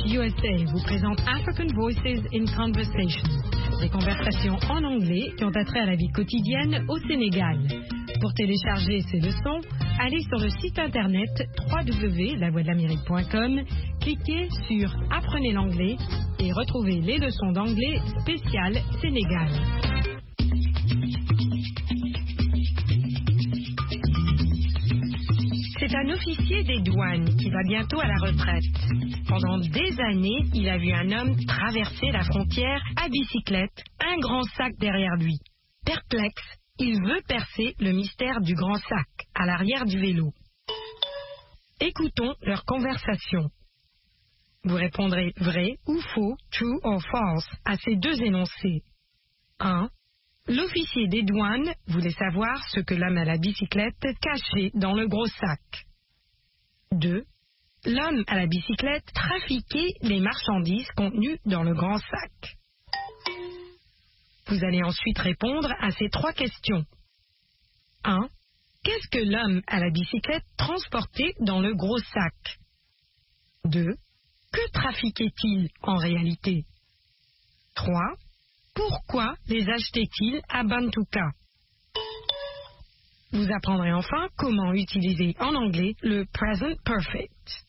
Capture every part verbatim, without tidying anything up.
U S A vous présente African Voices in Conversation, des conversations en anglais qui ont attrait à la vie quotidienne au Sénégal. Pour télécharger ces leçons, allez sur le site internet w w w point la voix de l'amérique point com, cliquez sur Apprenez l'anglais et retrouvez les leçons d'anglais spéciales Sénégal. C'est un officier des douanes qui va bientôt à la retraite. Pendant des années, il a vu un homme traverser la frontière à bicyclette, un grand sac derrière lui. Perplexe, il veut percer le mystère du grand sac à l'arrière du vélo. Écoutons leur conversation. Vous répondrez vrai ou faux, true or false, à ces deux énoncés. un. L'officier des douanes voulait savoir ce que l'homme à la bicyclette cachait dans le gros sac. deux. L'homme à la bicyclette trafiquait les marchandises contenues dans le grand sac. Vous allez ensuite répondre à ces trois questions. un. Qu'est-ce que l'homme à la bicyclette transportait dans le gros sac? deux. Que trafiquait-il en réalité? trois. Pourquoi les achetait-il à Bantuka? Vous apprendrez enfin comment utiliser en anglais le present perfect.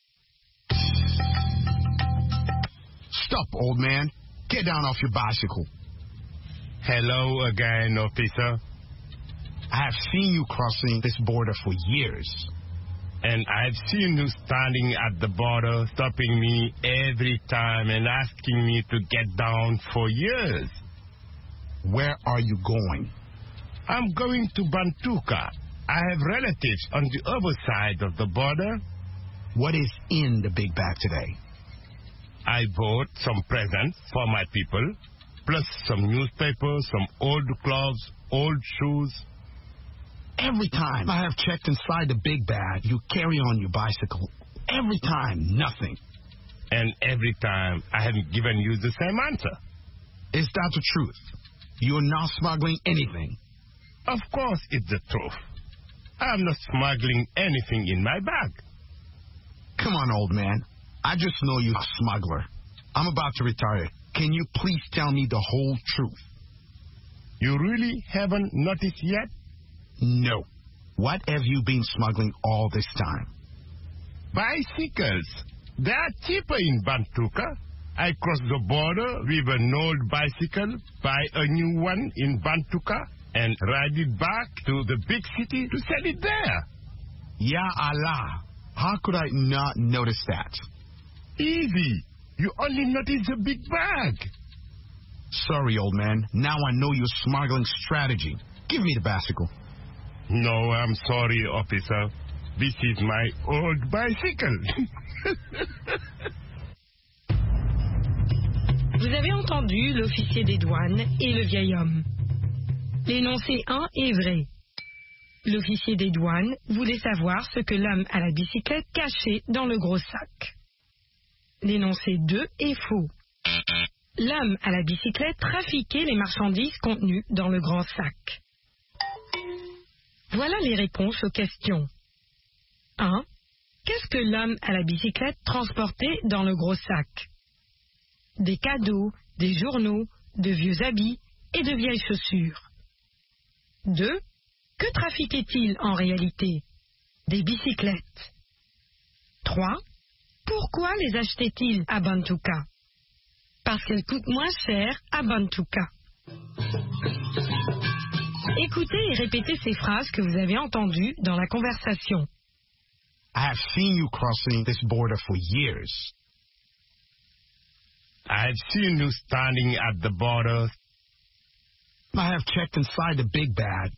Stop, old man. Get down off your bicycle. Hello again, officer. I have seen you crossing this border for years. And I've seen you standing at the border, stopping me every time and asking me to get down for years. Where are you going? I'm going to Bantuka. I have relatives on the other side of the border. What is in the big bag today? I bought some presents for my people, plus some newspapers, some old clothes, old shoes. Every time I have checked inside the big bag, you carry on your bicycle. Every time, nothing. And every time, I haven't given you the same answer. Is that the truth? You're not smuggling anything? Of course it's the truth. I'm not smuggling anything in my bag. Come on, old man. I just know you're a smuggler. I'm about to retire. Can you please tell me the whole truth? You really haven't noticed yet? No. What have you been smuggling all this time? Bicycles. They are cheaper in Bantuka. I cross the border with an old bicycle, buy a new one in Bantuka, and ride it back to the big city to sell it there. Ya Allah. How could I not notice that? Easy. You only notice the big bag. Sorry, old man. Now I know your smuggling strategy. Give me the bicycle. No, I'm sorry, officer. This is my old bicycle. Vous avez entendu l'officier des douanes et le vieil homme. L'énoncé un est vrai. L'officier des douanes voulait savoir ce que l'homme à la bicyclette cachait dans le gros sac. L'énoncé deux est faux. L'homme à la bicyclette trafiquait les marchandises contenues dans le grand sac. Voilà les réponses aux questions. un. Qu'est-ce que l'homme à la bicyclette transportait dans le gros sac? Des cadeaux, des journaux, de vieux habits et de vieilles chaussures. deux. Que trafiquait-il en réalité? Des bicyclettes. trois. Pourquoi les achetait-il à Bantuka? Parce qu'elles coûtent moins cher à Bantuka. Écoutez et répétez ces phrases que vous avez entendues dans la conversation. I have seen you crossing this border for years. I've seen you standing at the border. I have checked inside the big bag.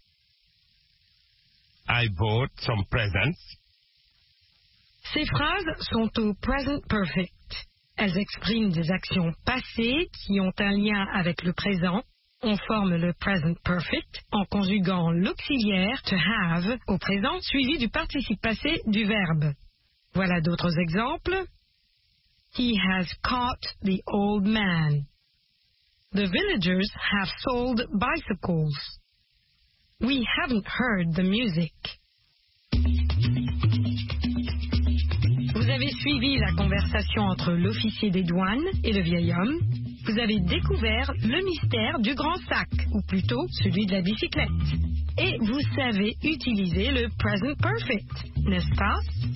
I bought some presents. Ces phrases sont au present perfect. Elles expriment des actions passées qui ont un lien avec le présent. On forme le present perfect en conjuguant l'auxiliaire to have au présent suivi du participe passé du verbe. Voilà d'autres exemples. He has caught the old man. The villagers have sold bicycles. We haven't heard the music. Vous avez avez suivi la conversation entre l'officier des douanes et le vieil homme. Vous avez découvert le mystère du grand sac, ou plutôt celui de la bicyclette. Et vous savez utiliser le present perfect, n'est-ce pas?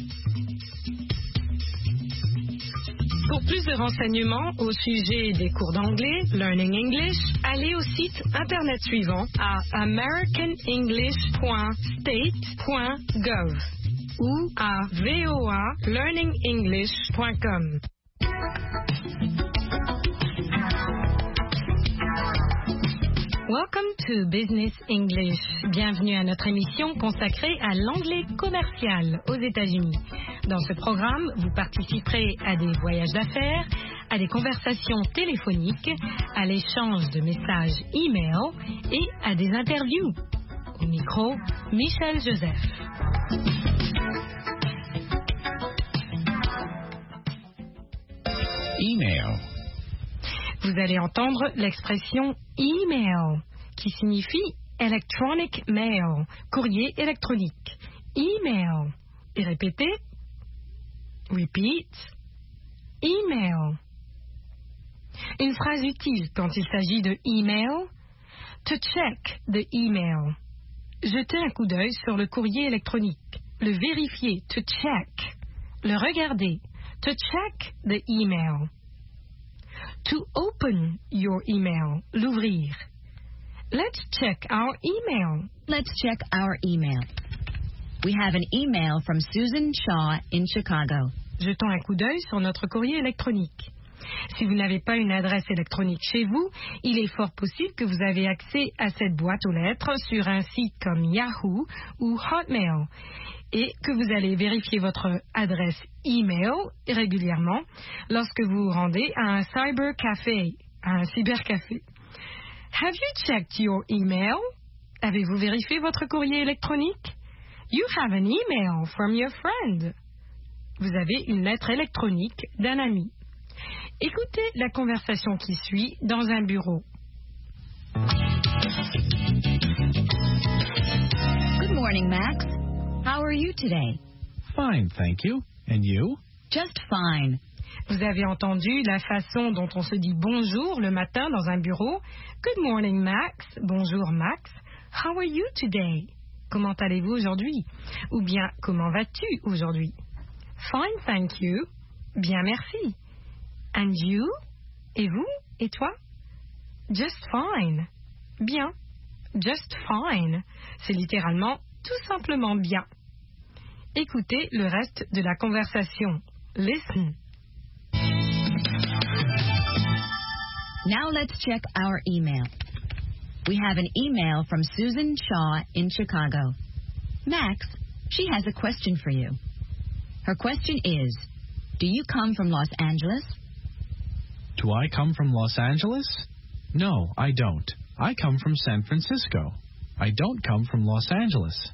Pour plus de renseignements au sujet des cours d'anglais, Learning English, allez au site internet suivant à american english point state point gov ou à voa learning english point com. Welcome to Business English. Bienvenue à notre émission consacrée à l'anglais commercial aux États-Unis. Dans ce programme, vous participerez à des voyages d'affaires, à des conversations téléphoniques, à l'échange de messages e-mail et à des interviews. Au micro, Michel Joseph. Email. Vous allez entendre l'expression email, qui signifie electronic mail, courrier électronique. Email. Et répétez. Repeat. Email. Une phrase utile quand il s'agit de email. To check the email. Jeter un coup d'œil sur le courrier électronique. Le vérifier. To check. Le regarder. To check the email. To open your email. L'ouvrir. Let's check our email. Let's check our email. We have an email from Susan Shaw in Chicago. Jetons un coup d'œil sur notre courrier électronique. Si vous n'avez pas une adresse électronique chez vous, il est fort possible que vous avez accès à cette boîte aux lettres sur un site comme Yahoo ou Hotmail et que vous allez vérifier votre adresse email régulièrement lorsque vous vous rendez à un cybercafé, à un cybercafé. Have you checked your email? Avez-vous vérifié votre courrier électronique? You have an email from your friend. Vous avez une lettre électronique d'un ami. Écoutez la conversation qui suit dans un bureau. Good morning, Max. How are you today? Fine, thank you. And you? Just fine. Vous avez entendu la façon dont on se dit bonjour le matin dans un bureau. Good morning, Max. Bonjour, Max. How are you today? Comment allez-vous aujourd'hui? Ou bien, comment vas-tu aujourd'hui? Fine, thank you. Bien, merci. And you? Et vous? Et toi? Just fine. Bien. Just fine. C'est littéralement tout simplement bien. Écoutez le reste de la conversation. Listen. Now let's check our email. We have an email from Susan Shaw in Chicago. Max, she has a question for you. Her question is, do you come from Los Angeles? Do I come from Los Angeles? No, I don't. I come from San Francisco. I don't come from Los Angeles.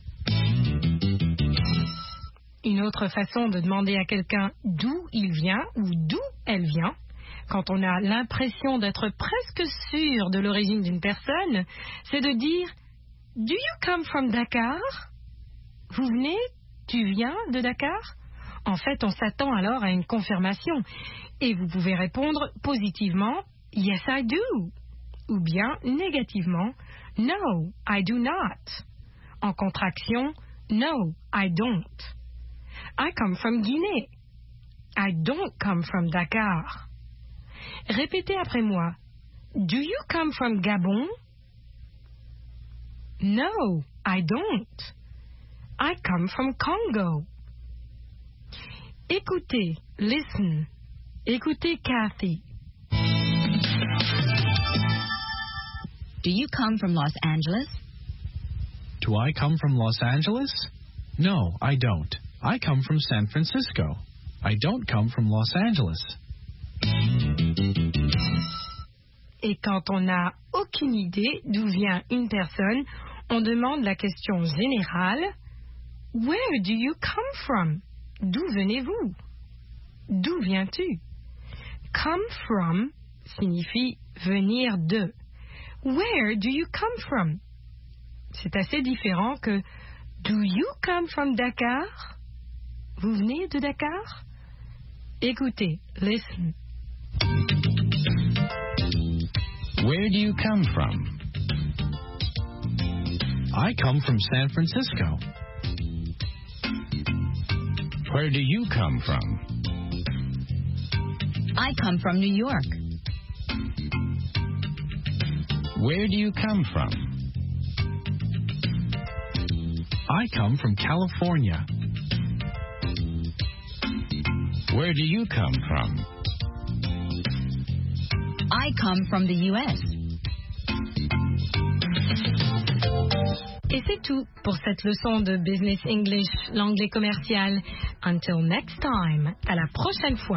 Une autre façon de demander à quelqu'un d'où il vient ou d'où elle vient, quand on a l'impression d'être presque sûr de l'origine d'une personne, c'est de dire « Do you come from Dakar ?» Vous venez, tu viens de Dakar? En fait, on s'attend alors à une confirmation. Et vous pouvez répondre positivement « Yes, I do » ou bien négativement « No, I do not ». En contraction « No, I don't ». I come from Guinée. I don't come from Dakar. Répétez après moi. Do you come from Gabon? No, I don't. I come from Congo. Écoutez, listen. Écoutez Kathy. Do you come from Los Angeles? Do I come from Los Angeles? No, I don't. I come from San Francisco. I don't come from Los Angeles. Et quand on n'a aucune idée d'où vient une personne, on demande la question générale « Where do you come from ?» D'où venez-vous? D'où viens-tu? Come from signifie venir de. Where do you come from? C'est assez différent que Do you come from Dakar? Vous venez de Dakar? Écoutez, listen. Where do you come from? I come from San Francisco. Where do you come from? I come from New York. Where do you come from? I come from California. Where do you come from? I come from the U S. Et c'est tout pour cette leçon de Business English, l'anglais commercial. Until next time, à la prochaine fois.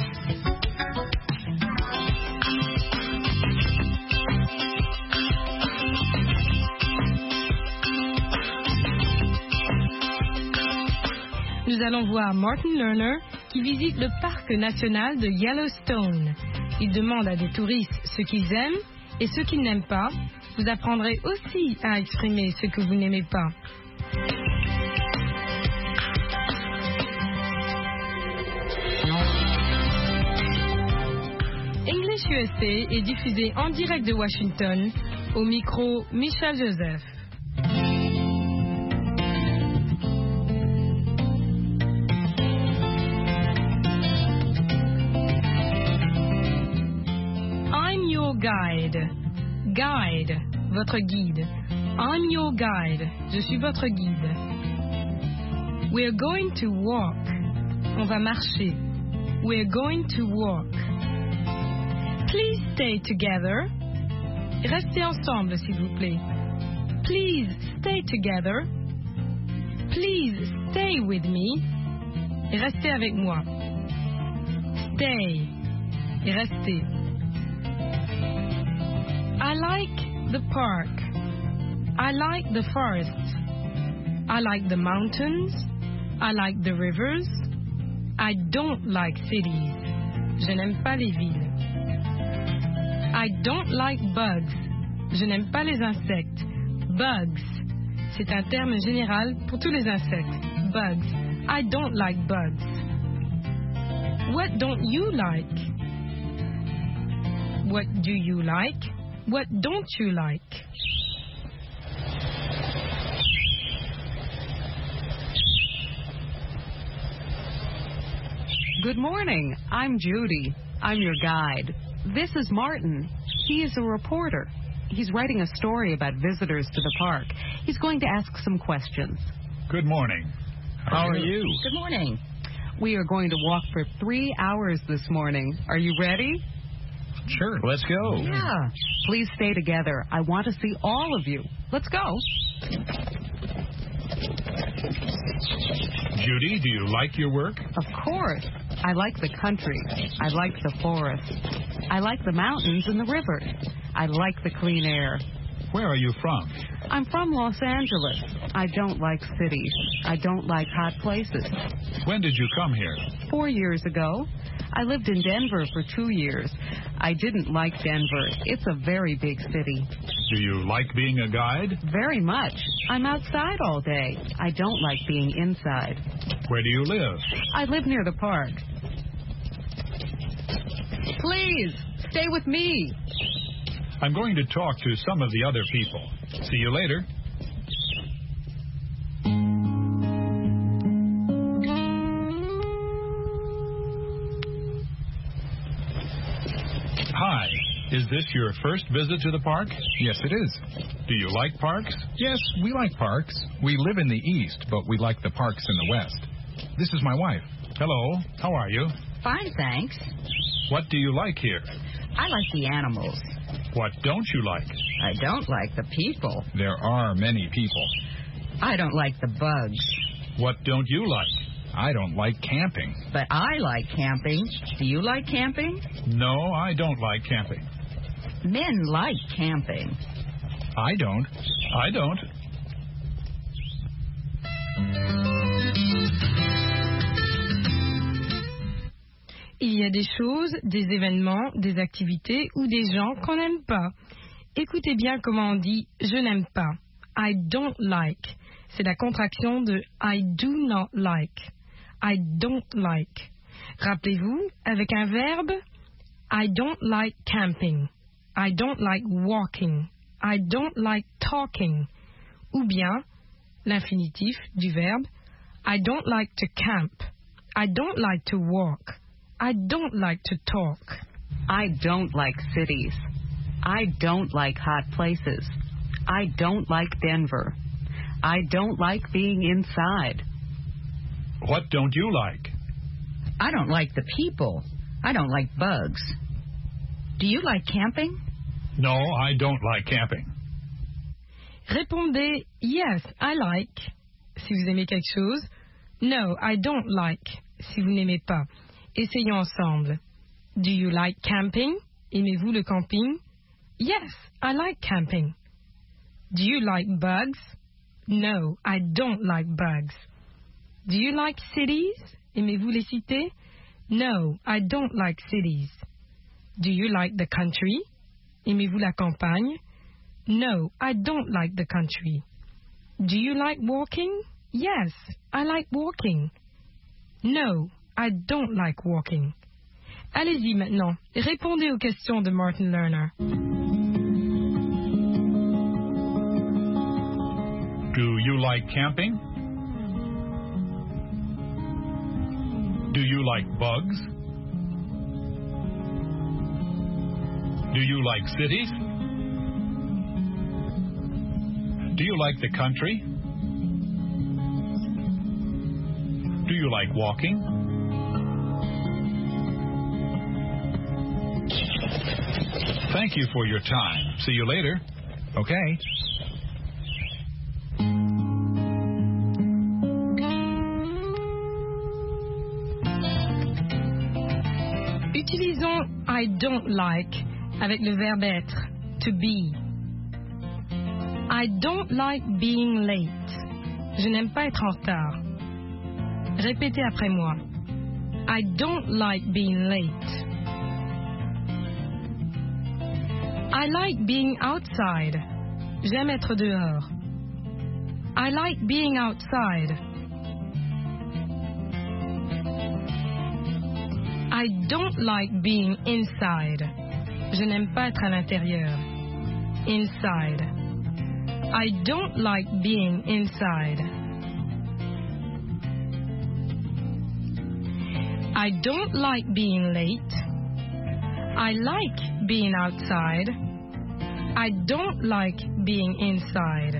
Nous allons voir Martin Lerner qui visite le parc national de Yellowstone. Il demande à des touristes ce qu'ils aiment et ce qu'ils n'aiment pas. Vous apprendrez aussi à exprimer ce que vous n'aimez pas. English U S A est diffusé en direct de Washington. Au micro, Michel Joseph. I'm your guide. Guide, votre guide. I'm your guide. Je suis votre guide. We're going to walk. On va marcher. We're going to walk. Please stay together. Restez ensemble, s'il vous plaît. Please stay together. Please stay with me. Et restez avec moi. Stay. Et restez. I like the park. I like the forest. I like the mountains. I like the rivers. I don't like cities. Je n'aime pas les villes. I don't like bugs. Je n'aime pas les insectes. Bugs. C'est un terme général pour tous les insectes. Bugs. I don't like bugs. What don't you like? What do you like? What don't you like? Good morning. I'm Judy. I'm your guide. This is Martin. He is a reporter. He's writing a story about visitors to the park. He's going to ask some questions. Good morning. How are you? Good morning. We are going to walk for three hours this morning. Are you ready? Sure, let's go. Yeah. Please stay together. I want to see all of you. Let's go. Judy, do you like your work? Of course. I like the country. I like the forest. I like the mountains and the river. I like the clean air. Where are you from? I'm from Los Angeles. I don't like cities. I don't like hot places. When did you come here? Four years ago. I lived in Denver for two years. I didn't like Denver. It's a very big city. Do you like being a guide? Very much. I'm outside all day. I don't like being inside. Where do you live? I live near the park. Please, stay with me. I'm going to talk to some of the other people. See you later. Hi. Is this your first visit to the park? Yes, it is. Do you like parks? Yes, we like parks. We live in the east, but we like the parks in the west. This is my wife. Hello. How are you? Fine, thanks. What do you like here? I like the animals. What don't you like? I don't like the people. There are many people. I don't like the bugs. What don't you like? I don't like camping. But I like camping. Do you like camping? No, I don't like camping. Men like camping. I don't. I don't. Il y a des choses, des événements, des activités ou des gens qu'on n'aime pas. Écoutez bien comment on dit « je n'aime pas ». I don't like. C'est la contraction de I do not like. I don't like. Rappelez-vous, avec un verbe, I don't like camping. I don't like walking. I don't like talking. Ou bien, l'infinitif du verbe, I don't like to camp. I don't like to walk. I don't like to talk. I don't like cities. I don't like hot places. I don't like Denver. I don't like being inside. What don't you like? I don't like the people. I don't like bugs. Do you like camping? No, I don't like camping. Répondez yes, I like si vous aimez quelque chose. No, I don't like si vous n'aimez pas. Essayons ensemble. Do you like camping? Aimez-vous le camping? Yes, I like camping. Do you like bugs? No, I don't like bugs. Do you like cities? Aimez-vous les cités? No, I don't like cities. Do you like the country? Aimez-vous la campagne? No, I don't like the country. Do you like walking? Yes, I like walking. No, I don't like walking. Allez-y maintenant, répondez aux questions de Martin Lerner. Do you like camping? Do you like bugs? Do you like cities? Do you like the country? Do you like walking? Thank you for your time. See you later. Okay. Utilisons I don't like avec le verbe être, to be. I don't like being late. Je n'aime pas être en retard. Répétez après moi. I don't like being late. I like being outside. J'aime être dehors. I like being outside. I don't like being inside. Je n'aime pas être à l'intérieur. Inside. I don't like being inside. I don't like being late. I like being outside. I don't like being inside.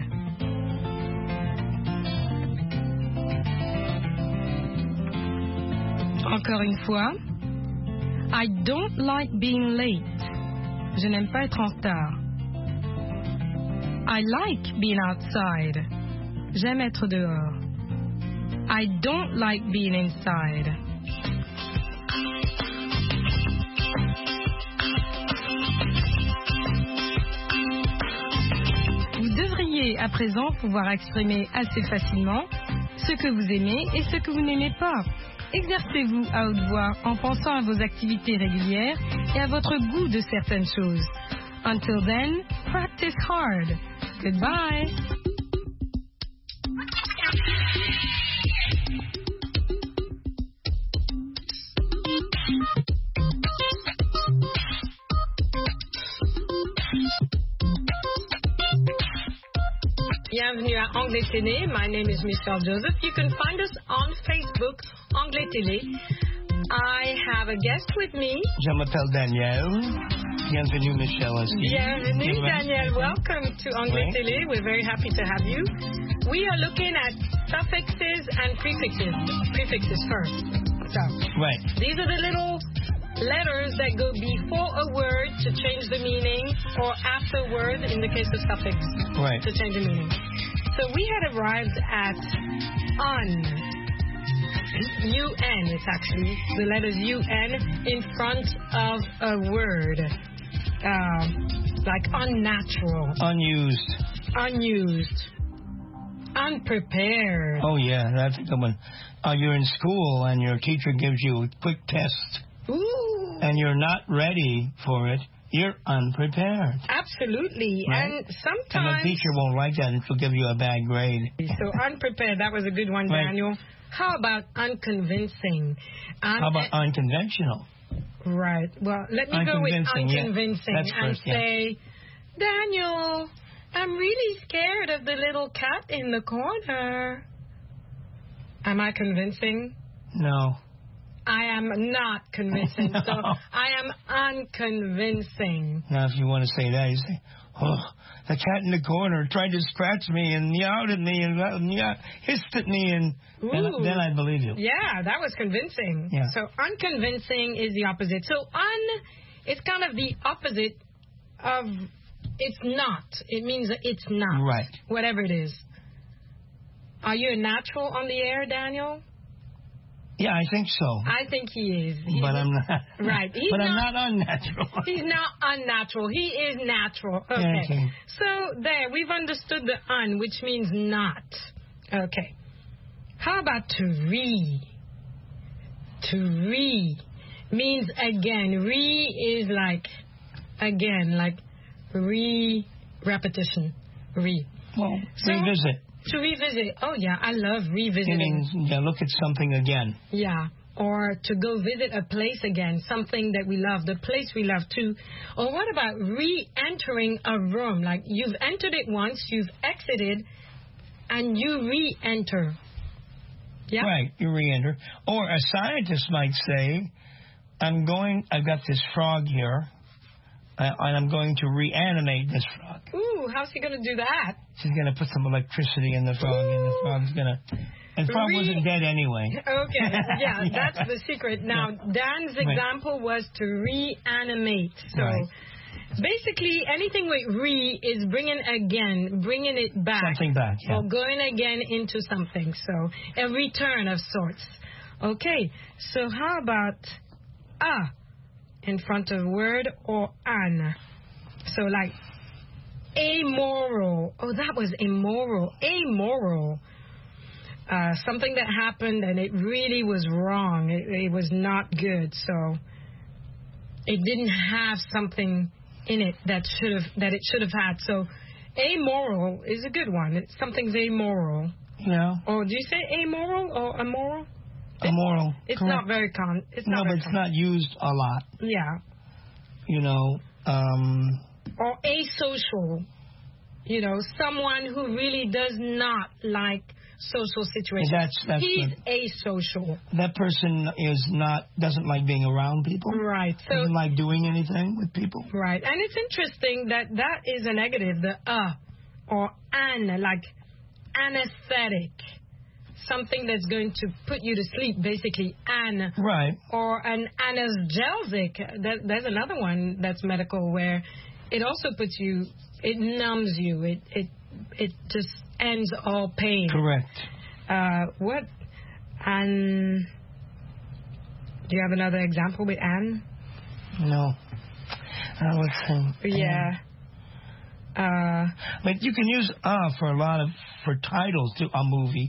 Encore une fois. I don't like being late. Je n'aime pas être en retard. I like being outside. J'aime être dehors. I don't like being inside. Vous devriez à présent pouvoir exprimer assez facilement ce que vous aimez et ce que vous n'aimez pas. Exercez-vous à haute voix en pensant à vos activités régulières et à votre goût de certaines choses. Until then, practice hard. Goodbye. Bienvenue à Anglais Télé. My name is Michelle Joseph. You can find us on Facebook, Anglais Télé. I have a guest with me. Je m'appelle Daniel. Bienvenue, Michelle. Bienvenue, Daniel. Welcome to Anglais Oui. Télé. We're very happy to have you. We are looking at suffixes and prefixes. Prefixes first. So, Right. these are the little letters that go before a word to change the meaning, or after a word in the case of suffix Right. to change the meaning. So we had arrived at un. U N, it's actually the letters U N in front of a word. Um, like unnatural, Unused. unused, unprepared. Oh, yeah, that's the one. Uh, you're in school and your teacher gives you a quick test Ooh. and you're not ready for it. You're unprepared. Absolutely. Right? And sometimes... And the teacher won't like that and she'll give you a bad grade. So unprepared, that was a good one, Right. Daniel. How about unconvincing? Un- How about unconventional? Right. Well, let me go with Unconvincing, yeah. unconvincing That's and first, yeah. say, Daniel, I'm really scared of the little cat in the corner. Am I convincing? No. I am not convincing. No. So I am unconvincing. Now, if you want to say that, you say, oh, the cat in the corner tried to scratch me and meowed at me and, uh, meow, hissed at me, and then, Ooh. then I believe you. Yeah, that was convincing. Yeah. So unconvincing is the opposite. So un, it's kind of the opposite of it's not. It means that it's not. Right. Whatever it is. Are you a natural on the air, Daniel? Yeah, I think so. I think he is. He's but I'm not. Right. He's but I'm not, not unnatural. He's not unnatural. He is natural. Okay. Yeah, okay. So there, we've understood the un, which means not. Okay. How about to re? To re means again. Re is like again, like re repetition. Re. Well, So- revisit. To revisit. Oh yeah, I love It revisiting. means yeah, look at something again. Yeah, or to go visit a place again, something that we love, the place we love too. Or what about re-entering a room? Like you've entered it once, you've exited, and you re-enter. Yeah. Right, you re-enter. Or a scientist might say, I'm going, I've got this frog here, uh, and I'm going to reanimate this frog. Ooh, how's he going to do that? She's going to put some electricity in the frog, and the frog's going to... And the frog Re- wasn't dead anyway. Okay, yeah, Yeah. that's the secret. Now, Dan's Right. example was to reanimate. So, Right. basically, anything with re is bringing again, bringing it back. Something back, yeah. Or going again into something. So, a return of sorts. Okay, so how about a in front of word or an? So, like, amoral. Oh, that was immoral. Amoral. Uh, something that happened and it really was wrong. It, it was not good. So it didn't have something in it that should have that it should have had. So amoral is a good one. It's something's amoral. Yeah. Or do you say amoral or immoral? Immoral. It's correct. not very con. It's No, not but very it's con- not used a lot. Yeah. You know, um... Or asocial. You know, someone who really does not like social situations. That's- that's He's good. asocial. that person is not, doesn't like being around people. Right. So Doesn't like doing anything with people. right. And it's interesting that that is a negative, the uh or an, like anesthetic. Something that's going to put you to sleep, basically, an. Right. Or an analgesic. That, there's another one that's medical where it also puts you, it numbs you. It it it just ends all pain. Correct. Uh, what? An. Do you have another example with an? No. I would say. Yeah. Uh, But you can use uh for a lot of, for titles to a movie.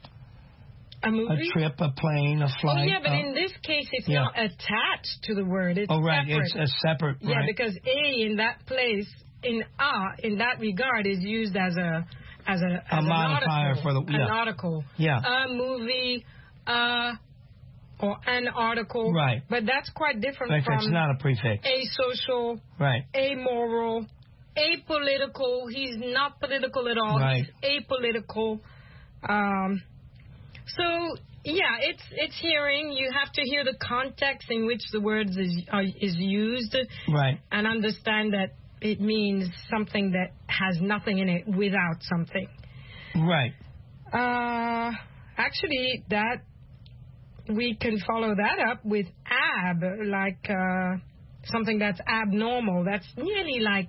a movie? A trip, a plane, a Oh, flight. yeah, but uh, in this case, it's yeah. not attached to the word. It's Oh, right. separate. It's a separate. Yeah, right. because a in that place, in a, in that regard, is used as a as a, as A an modifier article, for the- an yeah. article. Yeah. A movie, uh, or an article. Right. But that's quite different Prefix, from not a prefix. asocial, Right. amoral, apolitical. He's not political at all. Right. He's apolitical. Um, so yeah, it's it's hearing. You have to hear the context in which the words is uh, is used, Right. and understand that it means something that has nothing in it without something. Right. Uh, actually, that we can follow that up with ab, like uh, something that's abnormal. That's nearly like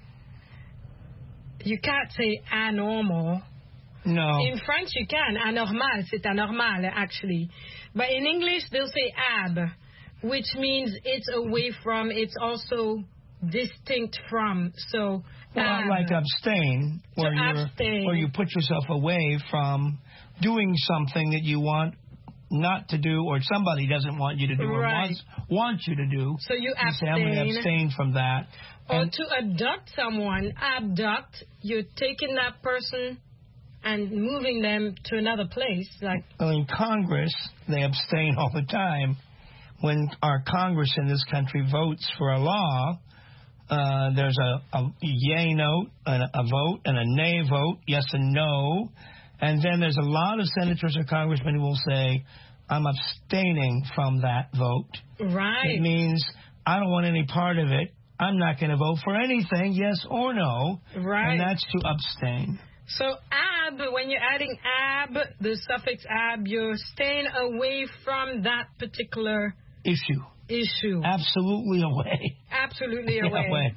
you can't say anormal. No. In French, you can. Anormal, c'est anormal, actually. But in English, they'll say ab, which means it's away from, it's also distinct from. So, Well, ab. like abstain, where To you abstain. where you put yourself away from doing something that you want not to do, or somebody doesn't want you to do, or Right. wants, wants you to do. So you say, I'm going to abstain. abstain from that. Or And- to abduct someone, abduct, you're taking that person and moving them to another place. Like, Well, in Congress, they abstain all the time. When our Congress in this country votes for a law, uh, there's a, a yay note, and a vote, and a nay vote, yes and no. And then there's a lot of senators or congressmen who will say, I'm abstaining from that vote. right. It means I don't want any part of it. I'm not going to vote for anything, yes or no. Right. And that's to abstain. So ab, when you're adding ab, the suffix ab, you're staying away from that particular Issue. issue. Absolutely away. Absolutely away. away.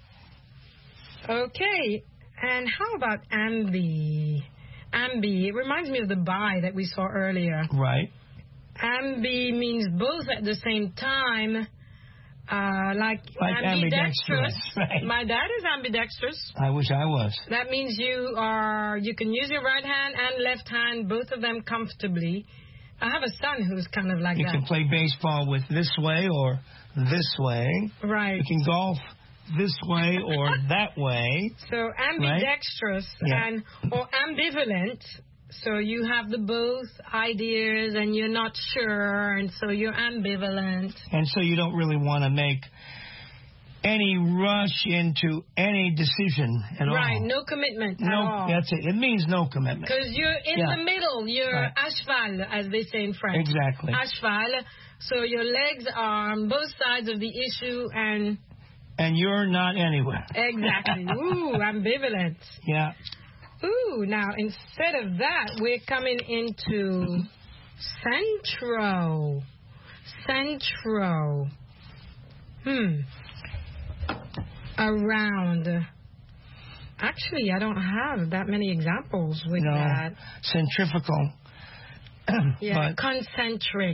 Okay. And how about ambi? Ambi. It reminds me of the bi that we saw earlier. Right. Ambi means both at the same time. Uh, like, Like ambidextrous, right. My dad is ambidextrous. I wish I was. That means you are you can use your right hand and left hand, both of them comfortably. I have a son who's kind of like You that. can play baseball with this way or this way. Right. You can golf this way or that way. So ambidextrous Yeah. and or ambivalent. So you have the both ideas and you're not sure, and so you're ambivalent. And so you don't really want to make any rush into any decision at all. Right, no commitment at No, all. that's it. It means no commitment. Because you're in Yeah. the middle. You're Right. à cheval, as they say in French. Exactly. À cheval. So your legs are on both sides of the issue, and And you're not anywhere. exactly. Ooh, ambivalent. Yeah. Ooh, now instead of that, we're coming into centro. Centro. Hmm. Around. Actually, I don't have that many examples with No. that. Centrifugal. Yeah, But, concentric.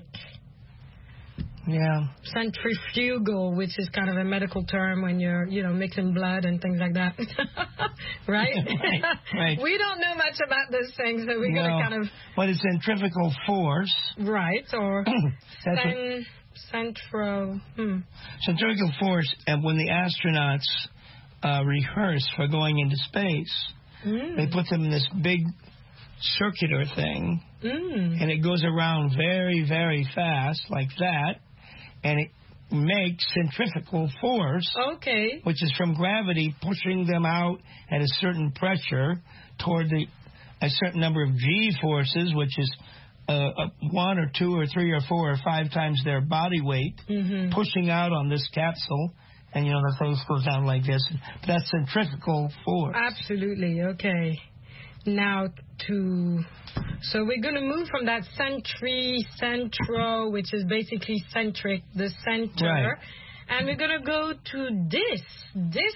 yeah. Centrifugal, which is kind of a medical term when you're, you know, mixing blood and things like that. right? Right, right. We don't know much about those things, so we're No. going to kind of... But it's centrifugal force. Right, or That's cen- centro... Hmm. Centrifugal force, and when the astronauts uh, rehearse for going into space, Mm. they put them in this big circular thing, Mm. and it goes around very, very fast, like that, and it makes centrifugal force, Okay. which is from gravity pushing them out at a certain pressure toward the a certain number of G forces, which is uh, uh, one or two or three or four or five times their body weight, Mm-hmm. pushing out on this capsule, and you know the face goes down like this. That's centrifugal force. Absolutely, okay. Now to... So we're going to move from that centri, centro, which is basically centric, the center, Right. and we're going to go to dis, dis,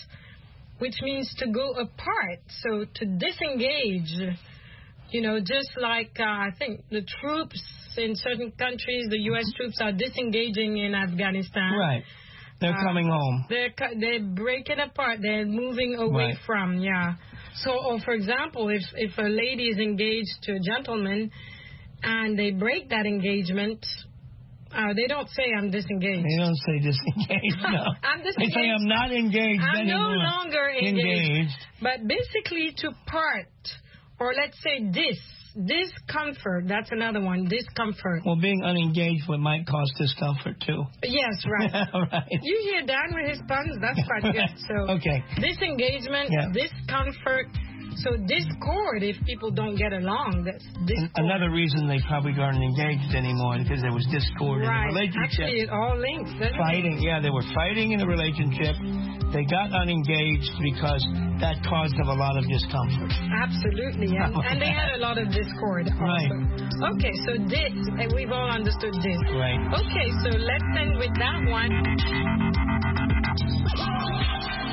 which means to go apart. So to disengage, you know, just like uh, I think the troops in certain countries, the U S troops are disengaging in Afghanistan. Right. They're Uh, coming home. They're cu- they're breaking apart. They're moving away Right. from, yeah. So, or for example, if if a lady is engaged to a gentleman, and they break that engagement, uh, they don't say I'm disengaged. They don't say disengaged, no. I'm They disengaged. say I'm not engaged I'm no anymore. longer engaged. Engaged. But basically, to part, or let's say dis, discomfort. That's another one. Discomfort. Well, being unengaged would might cause discomfort too. Yes, right. right. You hear Dan with his puns? That's quite good. So Okay. disengagement, Yeah. discomfort. So discord if people don't get along. That's discord. Another reason they probably aren't engaged anymore because there was discord in right. the relationship. Actually, it all links. doesn't it? Fighting, yeah, they were fighting in the relationship. They got unengaged because that caused them a lot of discomfort. Absolutely, and, and they had a lot of discord also. Right. Okay, so dis, and we've all understood dis. Right. Okay, so let's end with that one.